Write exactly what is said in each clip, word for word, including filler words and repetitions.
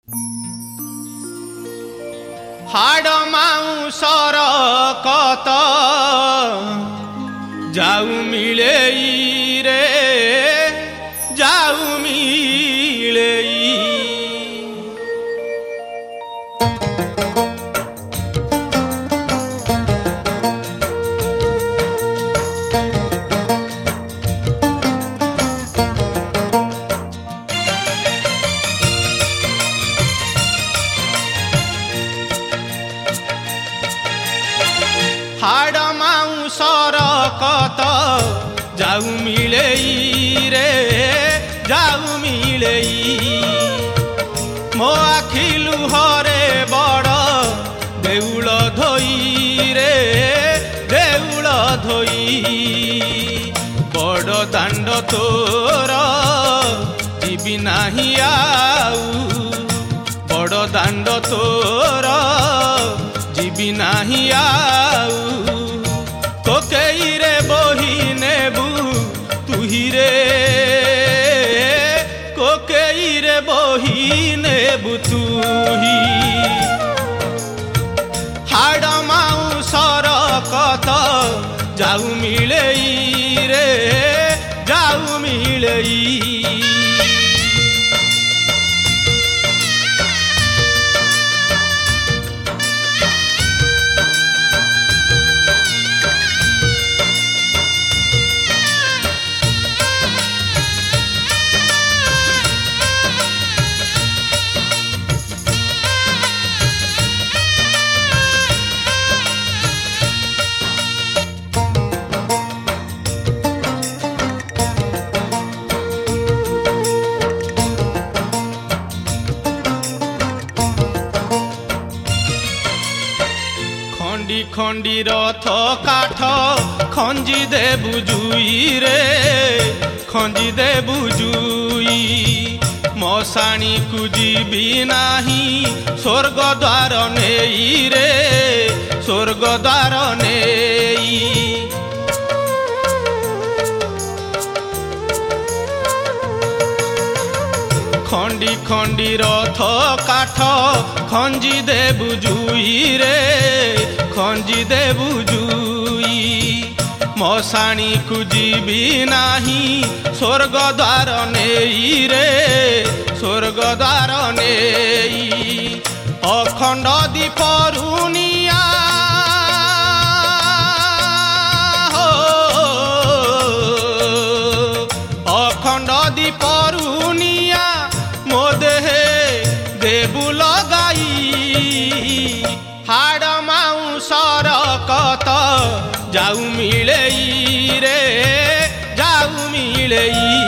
हाड़ माउसर कत जाऊ मिले रे जाऊ मिले। हाड़ माउसर कत जाऊ मिले रे जाऊ मिले। मो आखि लुहरे बड़ देउल धोई रे देउल धोई। बड़ दांड तोर जीवी नाही आऊ बड़ दांड तोर जीवी नाही आऊ। कोकेई रे बोही नेबू तुही रे कोकेई रे बोही नेबू तुही। हाड़ माउसर कत जाऊ मिले रे जाऊ मिले। खंडी खंडी रथ काठ खंजी दे बुजुई रे खंजी दे बुजुई। मशाणी को जीवी नाही स्वर्ग द्वार नेई रे स्वर्ग द्वार नेई। खंडी खंडी रथ काठ खंजी दे बुजुई रे खंजी दे बुजुई। मशाणी को जीवी नाही स्वर्ग द्वार नेई रे स्वर्ग द्वार नेई। अखंड दीपरुनिया हो अखंड दीपरुनिया मो देहे देबु लगाई। हाड़ माउसर कत जाऊ मिले रे जाऊ मिले।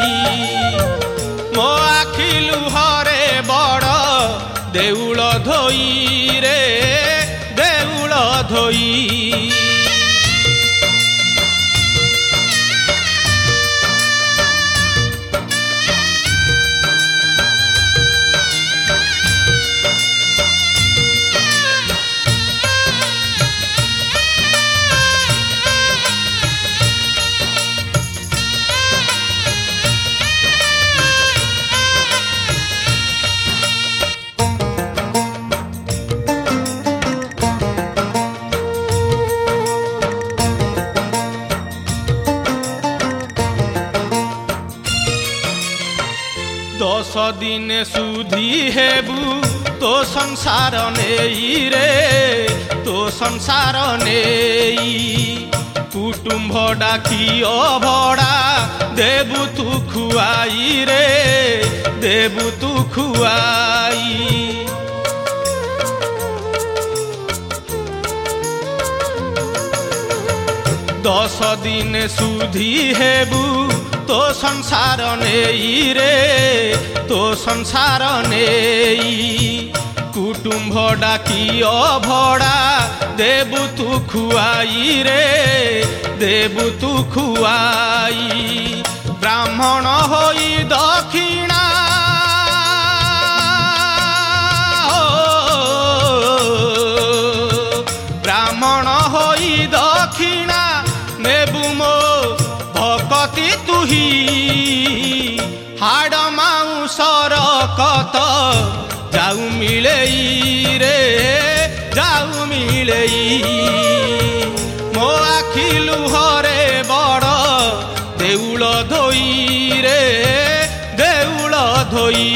मो आखि लुहरे बड़ देउल धोई रे देउल धोई। दस दिन सुधी हेबू तो संसार नेई रे तो संसार नेई। कुटुंब डाकी अभड़ा देबू तू खुआई रे देबू तू खुआई। दस दिन सुधी हेबू तो संसार नेई रे तो संसार नेई। कुटुंब डाकी अभड़ा देबू तू खुआई रे देबू तू खुआई। ब्राह्मण होई दक्षिणा ब्राह्मण होई दक्षिणा नेबू मो भक्ति तुही। हाड़ माउसर कत जाऊ मिलेई रे जाऊ मिलेई मो आखि लुहरे बड़ देउल धोई रे देउल धोई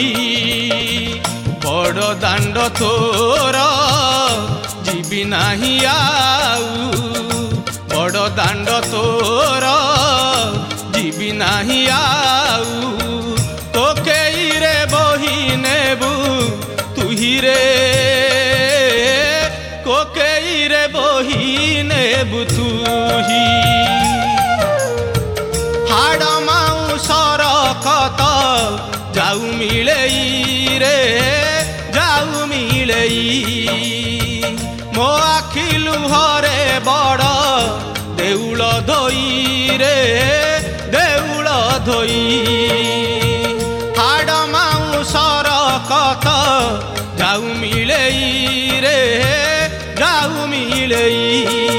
बड़ दांड तोर जीवी नाही आऊ बड़ दांड तोर जीवी नाही आऊ तोके रे बही नेबू तुही रे कोके रे बही नेबू तुही हाड़ माउसर कत जाऊ मिलेई रे जाऊ मिलेई मो आखि लुहरे बड़ देउल धोई रे देउल धोई हाड़ माउसर कत जाऊ मिलेई रे जाऊ मिलेई।